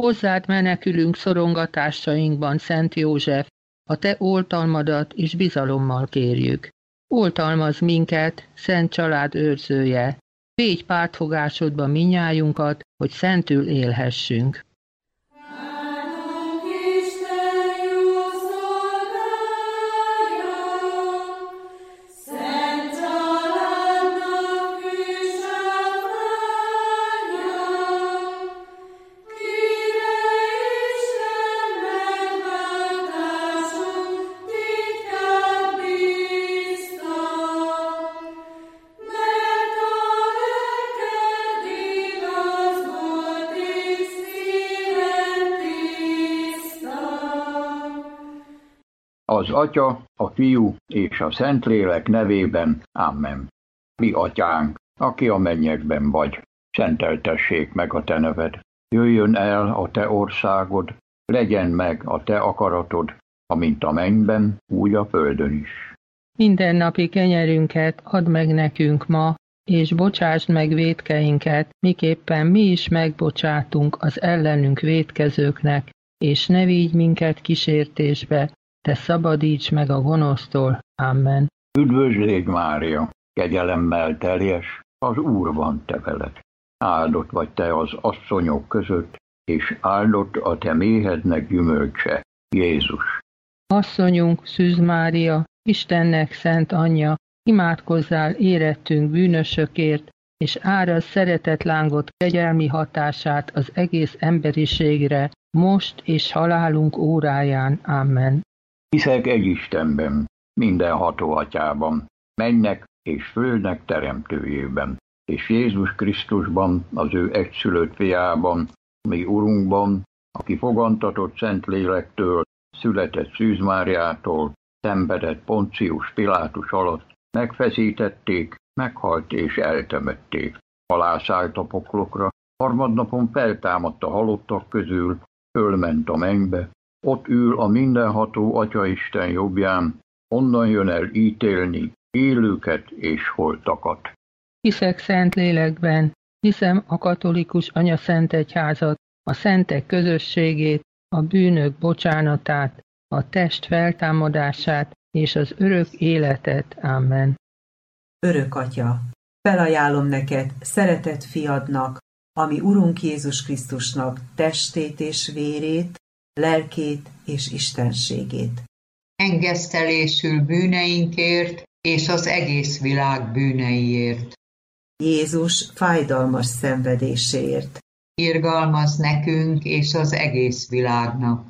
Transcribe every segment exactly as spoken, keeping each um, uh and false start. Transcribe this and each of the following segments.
Hozzád menekülünk szorongatásainkban, Szent József, a te oltalmadat és bizalommal kérjük. Oltalmazz minket, szent család őrzője, védj pártfogásodba minnyájunkat, hogy szentül élhessünk. Az Atya, a Fiú és a Szentlélek nevében. Amen. Mi Atyánk, aki a mennyekben vagy, szenteltessék meg a te neved. Jöjjön el a te országod, legyen meg a te akaratod, amint a mennyben, úgy a földön is. Mindennapi kenyerünket add meg nekünk ma, és bocsásd meg vétkeinket, miképpen mi is megbocsátunk az ellenünk vétkezőknek, és ne vigy minket kísértésbe, te szabadíts meg a gonosztól. Amen. Üdvözlégy Mária, kegyelemmel teljes, az Úr van te veled. Áldott vagy te az asszonyok között, és áldott a te méhednek gyümölcse, Jézus. Asszonyunk, Szűz Mária, Istennek szent anyja, imádkozzál érettünk bűnösökért, és árazd szeretetlángot kegyelmi hatását az egész emberiségre, most és halálunk óráján. Amen. Hiszek egy Istenben, mindenható Atyában, mennynek és földnek teremtőjében, és Jézus Krisztusban, az ő egyszülött fiában, mi Urunkban, aki fogantatott Szentlélektől, született Szűz Máriától, szenvedett Poncius Pilátus alatt, megfeszítették, meghalt és eltemették. Alászállt a poklokra, harmadnapon feltámadt a halottak közül, fölment a mennybe, ott ül a mindenható Atyaisten jobbján, onnan jön el ítélni élőket és holtakat. Hiszek Szentlélekben, hiszem a katolikus anyaszentegyházat, a szentek közösségét, a bűnök bocsánatát, a test feltámadását és az örök életet. Amen. Örök Atya, felajánlom neked szeretett fiadnak, ami Urunk Jézus Krisztusnak testét és vérét, lelkét és istenségét. Engesztelésül bűneinkért és az egész világ bűneiért. Jézus fájdalmas szenvedéséért. Irgalmaz nekünk és az egész világnak.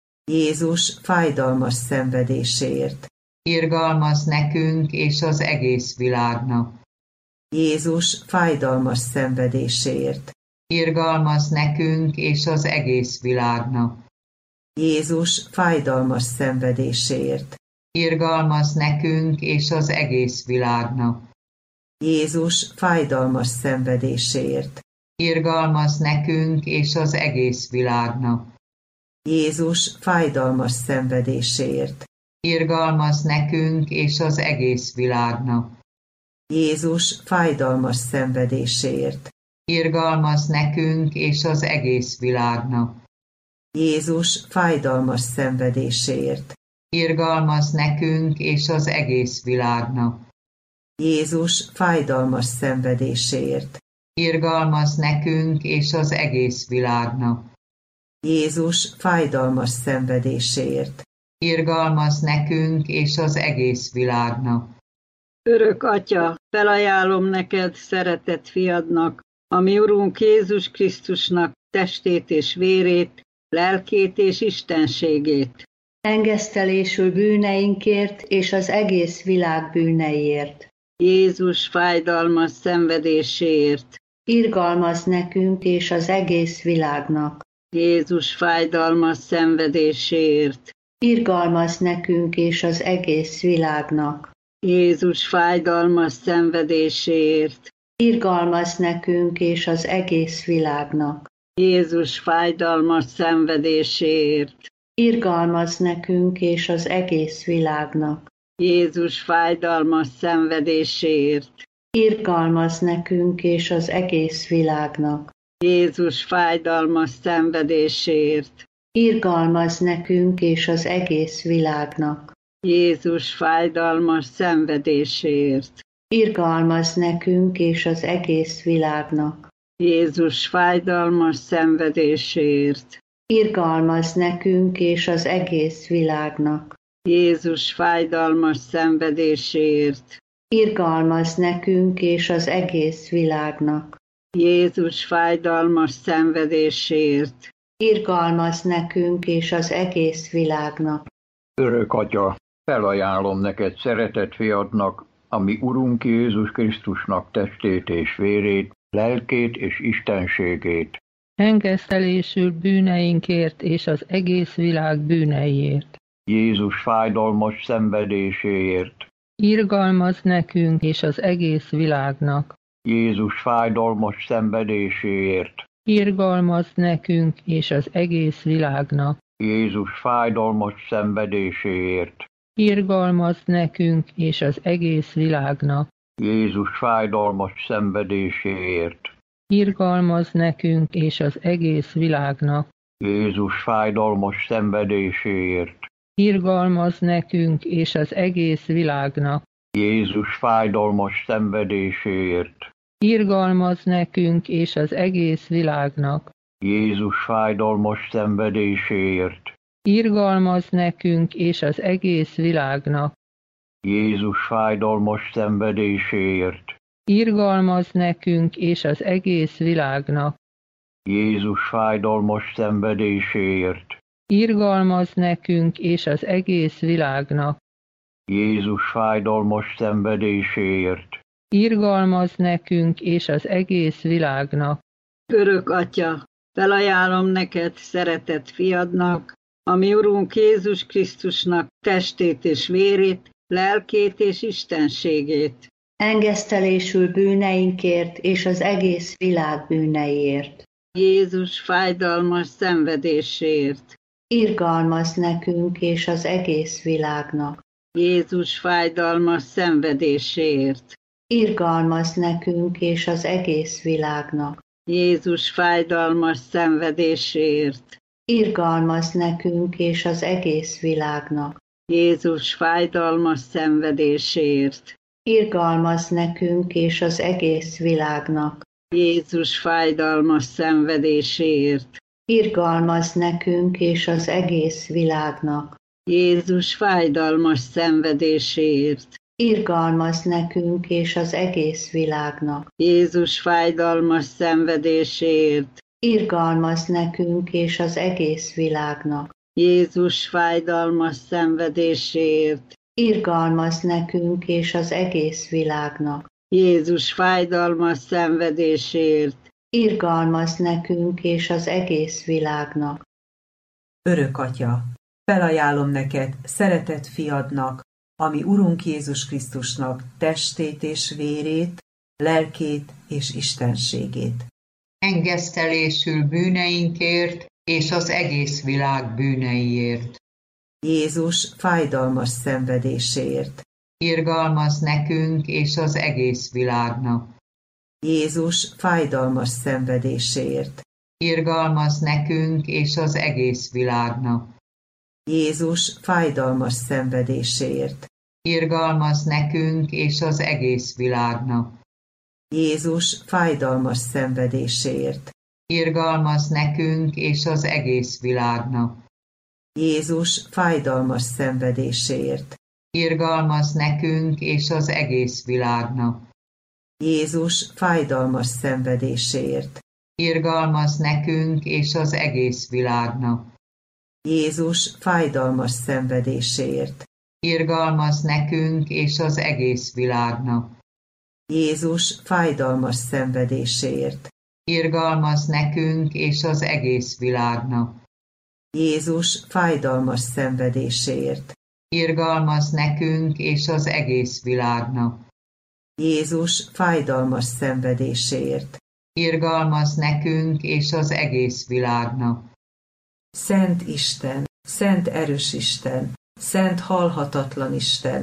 Jézus fájdalmas szenvedéséért. Irgalmaz nekünk és az egész világnak. Jézus fájdalmas szenvedéséért. Irgalmaz nekünk és az egész világnak. Jézus fájdalmas szenvedéséért. Irgalmaz nekünk és az egész világnak. Jézus fájdalmas szenvedéséért. Irgalmaz nekünk és az egész világnak. Jézus fájdalmas szenvedéséért. Irgalmaz nekünk és az egész világnak. Jézus fájdalmas szenvedéséért. Irgalmaz nekünk és az egész világnak. Jézus fájdalmas szenvedéséért. Irgalmaz nekünk és az egész világnak. Jézus fájdalmas szenvedéséért. Irgalmaz nekünk és az egész világnak. Jézus fájdalmas szenvedéséért. Irgalmaz nekünk és az egész világnak. Örök Atya, felajánlom neked szeretett fiadnak, ami Urunk Jézus Krisztusnak testét és vérét, lelkét és istenségét. Engesztelésül bűneinkért és az egész világ bűneiért. Jézus fájdalmas szenvedéséért. Irgalmaz nekünk és az egész világnak. Jézus fájdalmas szenvedéséért. Irgalmaz nekünk és az egész világnak. Jézus fájdalmas szenvedéséért. Irgalmaz nekünk és az egész világnak. Jézus fájdalmas szenvedéséért. Irgalmaz nekünk és az egész világnak. Jézus fájdalmas szenvedéséért. Irgalmaz nekünk és az egész világnak. Jézus fájdalmas szenvedésért. Irgalmaz nekünk és az egész világnak. Jézus fájdalmas szenvedésért. Irgalmaz nekünk és az egész világnak. Jézus fájdalmas szenvedésért. Irgalmaz nekünk és az egész világnak. Jézus fájdalmas szenvedésért. Irgalmaz nekünk és az egész világnak. Jézus fájdalmas szenvedésért. Irgalmaz nekünk és az egész világnak. Örök Atya, felajánlom neked szeretett fiadnak, ami Urunk Jézus Krisztusnak testét és vérét, lelkét és istenségét. Engesztelésül bűneinkért és az egész világ bűneiért. Jézus fájdalmas szenvedéséért. Irgalmaz nekünk és az egész világnak. Jézus fájdalmas szenvedéséért. Irgalmaz nekünk és az egész világnak. Jézus fájdalmas szenvedéséért. Irgalmaz nekünk és az egész világnak. Jézus fájdalmas szenvedéséért. Irgalmaz nekünk és az egész világnak. Jézus fájdalmas szenvedéséért. Irgalmaz nekünk és az egész világnak. Jézus fájdalmas szenvedéséért. Irgalmaz nekünk és az egész világnak. Jézus fájdalmas szenvedéséért. Irgalmaz nekünk és az egész világnak. Jézus fájdalmas szenvedéséért. Irgalmaz nekünk és az egész világnak. Jézus fájdalmas szenvedéséért. Irgalmaz nekünk és az egész világnak. Jézus fájdalmas szenvedéséért. Irgalmaz nekünk és az egész világnak. Örök Atya, felajánlom neked szeretett fiadnak, ami Urunk Jézus Krisztusnak testét és vérét, lelkét és istenségét. Engesztelésül bűneinkért és az egész világ bűneiért. Jézus fájdalmas szenvedésért. Irgalmaz nekünk és az egész világnak. Jézus fájdalmas szenvedésért. Irgalmaz nekünk és az egész világnak. Jézus fájdalmas szenvedésért. Irgalmaz nekünk és az egész világnak. Jézus fájdalmas szenvedésért. Irgalmaz nekünk és az egész világnak. Jézus fájdalmas szenvedésért. Irgalmaz nekünk és az egész világnak. Jézus fájdalmas szenvedésért. Irgalmaz nekünk és az egész világnak. Jézus fájdalmas szenvedésért. Irgalmaz nekünk és az egész világnak. Jézus fájdalmas szenvedésért. Irgalmaz nekünk és az egész világnak. Jézus fájdalmas szenvedésért. Irgalmaz nekünk és az egész világnak. Örök Atya, felajánlom neked szeretett fiadnak, ami Urunk Jézus Krisztusnak testét és vérét, lelkét és istenségét. Engesztelésül bűneinkért és az egész világ bűneiért. Jézus fájdalmas szenvedéséért. Irgalmaz nekünk és az egész világnak. Jézus fájdalmas szenvedéséért. Irgalmaz nekünk és az egész világnak. Jézus fájdalmas szenvedéséért. Irgalmaz nekünk és az egész világnak. Jézus fájdalmas szenvedéséért. Irgalmaz nekünk és az egész világnak. Jézus fájdalmas szenvedéséért. Irgalmaz nekünk és az egész világnak. Jézus fájdalmas szenvedéséért. Irgalmaz nekünk és az egész világnak. Jézus fájdalmas szenvedéséért. Irgalmaz nekünk és az egész világnak. Jézus fájdalmas szenvedéséért. Irgalmaz nekünk és az egész világnak. Jézus fájdalmas szenvedéséért. Irgalmaz nekünk és az egész világnak. Jézus fájdalmas szenvedéséért. Irgalmaz nekünk és az egész világnak. Szent Isten, szent erős Isten, szent halhatatlan Isten,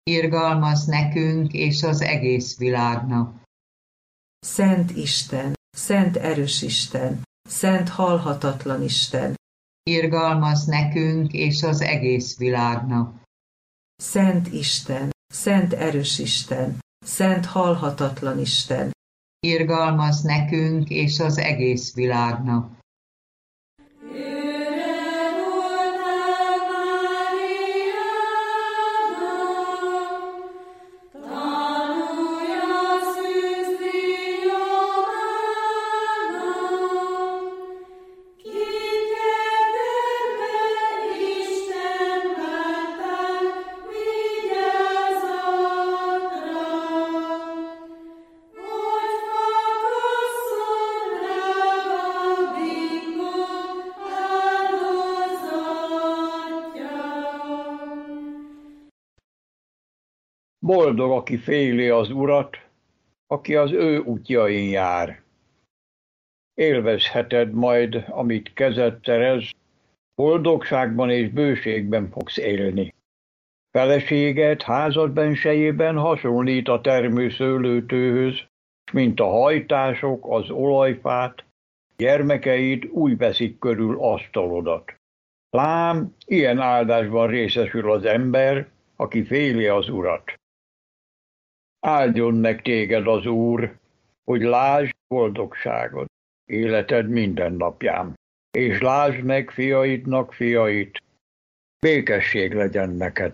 Irgalmaz nekünk és az egész világnak. Szent Isten, szent erős Isten, szent halhatatlan Isten, irgalmaz nekünk és az egész világnak. Szent Isten, szent erős Isten, szent halhatatlan Isten, irgalmaz nekünk és az egész világnak. Boldog, aki féli az Urat, aki az ő útjain jár. Élvezheted majd, amit kezed terez, boldogságban és bőségben fogsz élni. Feleséged házad bensejében hasonlít a termőszőlőtőhöz, mint a hajtások az olajfát, gyermekeid úgy veszik körül asztalodat. Lám, ilyen áldásban részesül az ember, aki féli az Urat. Áldjon meg téged az Úr, hogy lásd boldogságod életed minden napján, és lásd meg fiaidnak fiait. Békesség legyen neked.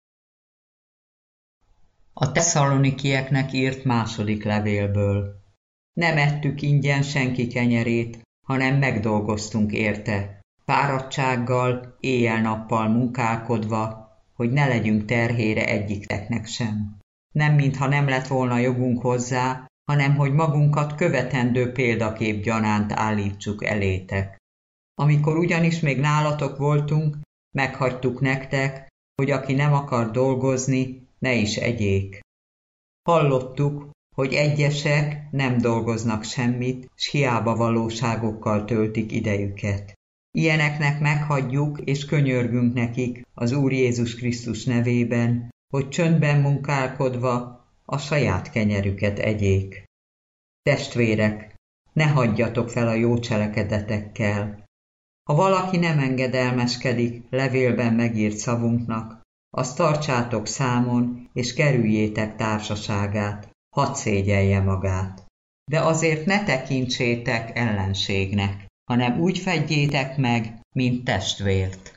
A Tesszalonikieknek írt második levélből. Nem ettük ingyen senki kenyerét, hanem megdolgoztunk érte, fáradtsággal, éjjel-nappal munkálkodva, hogy ne legyünk terhére egyikteknek sem. Nem mintha nem lett volna jogunk hozzá, hanem hogy magunkat követendő példakép gyanánt állítsuk elétek. Amikor ugyanis még nálatok voltunk, meghagytuk nektek, hogy aki nem akar dolgozni, ne is egyék. Hallottuk, hogy egyesek nem dolgoznak semmit, s hiába valóságokkal töltik idejüket. Ilyeneknek meghagyjuk és könyörgünk nekik az Úr Jézus Krisztus nevében, hogy csöndben munkálkodva a saját kenyerüket egyék. Testvérek, ne hagyjatok fel a jó cselekedetekkel. Ha valaki nem engedelmeskedik levélben megírt szavunknak, azt tartsátok számon, és kerüljétek társaságát, hadd szégyelje magát. De azért ne tekintsétek ellenségnek, hanem úgy fedjétek meg, mint testvért.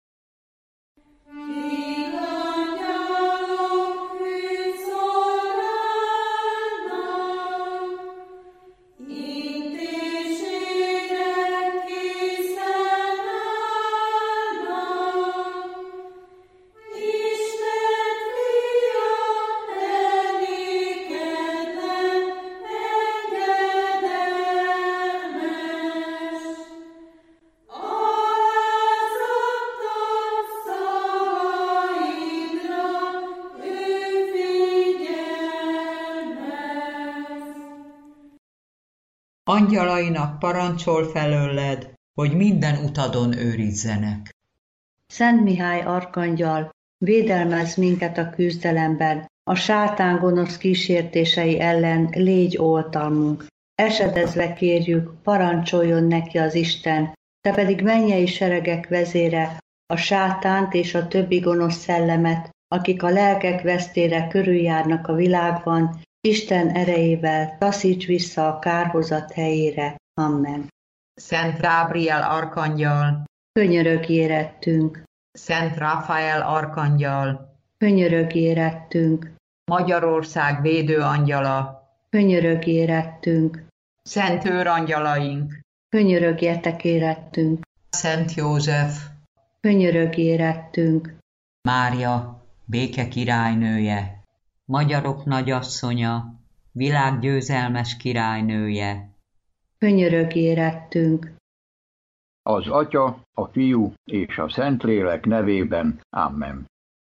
Angyalainak parancsol felőled, hogy minden utadon őrizzenek. Szent Mihály arkangyal, védelmezz minket a küzdelemben, a sátán gonosz kísértései ellen légy oltalmunk. Esedezve kérjük, parancsoljon neki az Isten, te pedig mennyei seregek vezére, a sátánt és a többi gonosz szellemet, akik a lelkek vesztére körüljárnak a világban, Isten erejével taszíts vissza a kárhozat helyére. Amen. Szent Gábriel arkangyal, könyörögj érettünk. Szent Rafael arkangyal, könyörögj érettünk. Magyarország védőangyala, könyörögj érettünk. Szent őrangyalaink, könyörögjetek érettünk. Szent József, könyörögj érettünk. Mária, béke királynője, magyarok nagyasszonya, világgyőzelmes királynője, könyörögj érettünk. Az Atya, a Fiú és a Szentlélek nevében. Amen.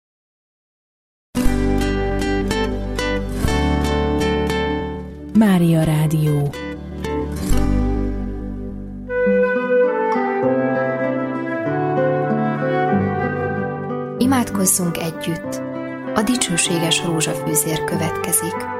Mária Rádió. Imádkozzunk együtt. A dicsőséges rózsafűzér következik.